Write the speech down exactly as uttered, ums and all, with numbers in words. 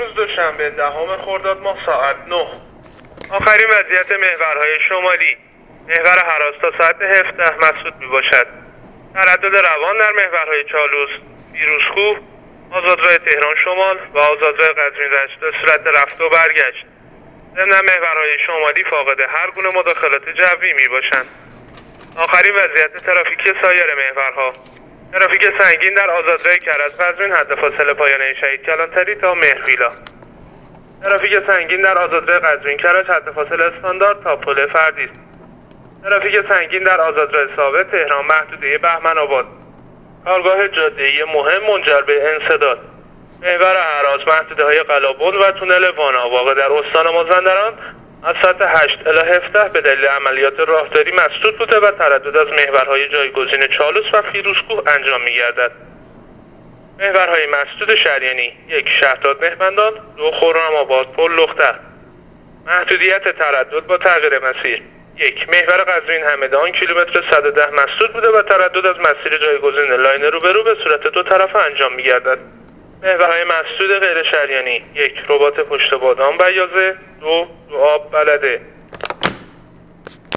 امروز دوشنبه دهم خرداد ماه ساعت نه. آخرین وضعیت محورهای شمالی. محور هراس تا ساعت هفده مسدود می باشد. تردد روان در محورهای چالوس، فیروزکوه، آزادراه تهران شمال و آزادراه قزوین رشت به صورت رفت و برگشت. ضمن محورهای شمالی فاقد هر گونه مداخلات جوی می باشند. آخرین وضعیت ترافیکی سایر محورها. ترافیک سنگین در آزادراه کرج قزوین حد فاصله پایانه شهید کلانتری تا مهرویلا. ترافیک سنگین در آزادراه قزوین کرج حد فاصله استاندارد تا پل فردیس. ترافیک سنگین در آزادراه ثابت تهران محدوده بهمن آباد. کارگاه جاده‌ای مهم منجر به انسداد. محور هراس محدوده های قلابند و تونل وانا واقع در استان مازندران از ساعت هشت الی هفده به دلیل عملیات راهداری مسدود بوده و تردد از محورهای جایگزین چالوس و فیروزکوه انجام می‌گردد. محورهای مسدود شریانی: یک شهرداد مهمندان، دو خرم‌آباد پل لخته. محدودیت تردد با تغییر مسیر: یک محور قزوین همدان کیلومتر صد و ده مسدود بوده و تردد از مسیر جایگزین لاین روبرو به صورت دو طرفه انجام می‌گردد. محورهای مسدود غیر شریانی: یک رباط پشت بادام بیازه، دو دو آب بلده.